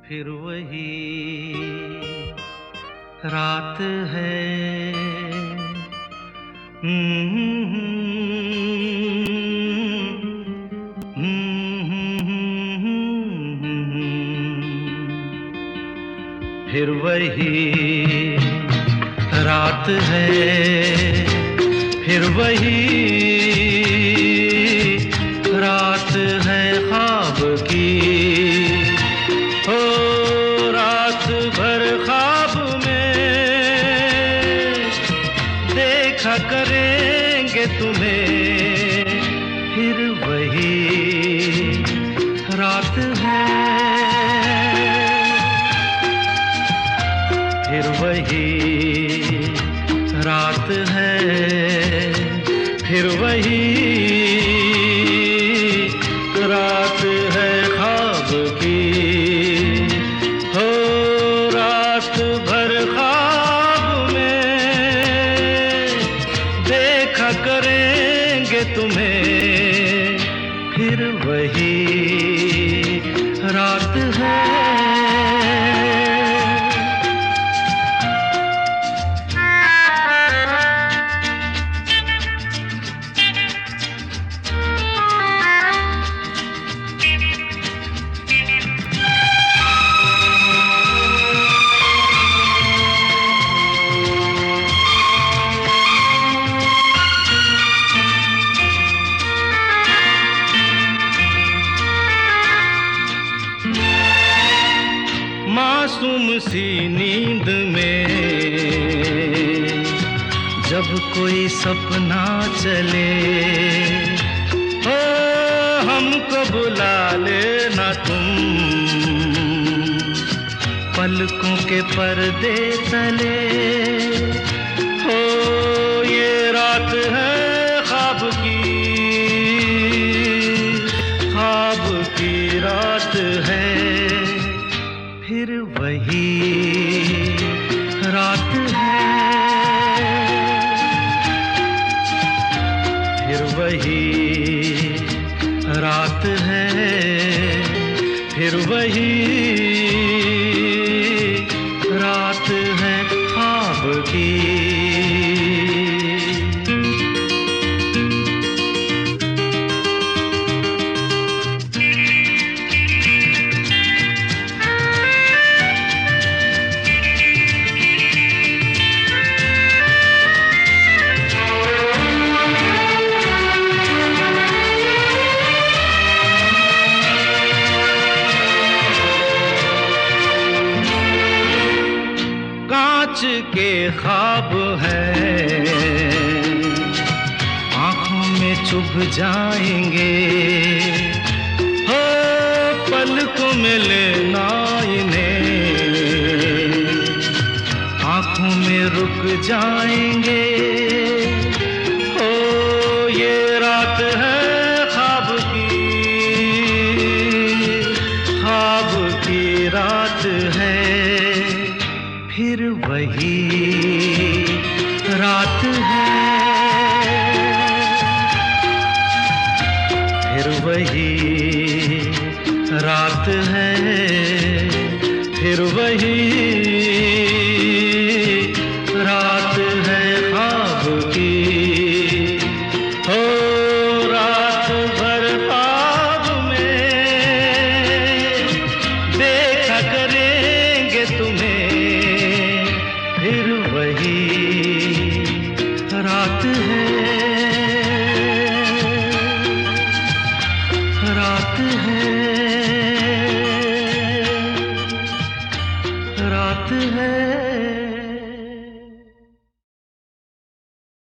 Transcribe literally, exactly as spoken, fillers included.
फिर वही रात है। फिर वही रात है, फिर वही रात है ख्वाब की। हो रात भर ख्वाब में देखा करेंगे तुम्हें। फिर वही रात है, फिर वही रात है, फिर वही रात है ख्वाब की। हो रात भर ख्वाब में देखा करेंगे तुम्हें। फिर वही रात है। मासूम सी नींद में जब कोई सपना चले, हो हमको बुला लेना तुम पलकों के पर्दे तले। हो ये रात है ख्वाब की, ख्वाब की रात है। फिर वही रात है, फिर वही रात है, फिर वही रात है ख्वाब की। कांच के ख्वाब है आँखों में चुभ जाएंगे। हो पलकों में लेना इन्हें, आँखों में रुक जाएंगे। हो ये रात है ख्वाब की, ख्वाब की रात है। फिर वही रात है, फिर वही रात है, फिर वही रात है ख्वाब की। हो रात भर ख्वाब में देखा करेंगे तुम्हें। फिर वही रात है।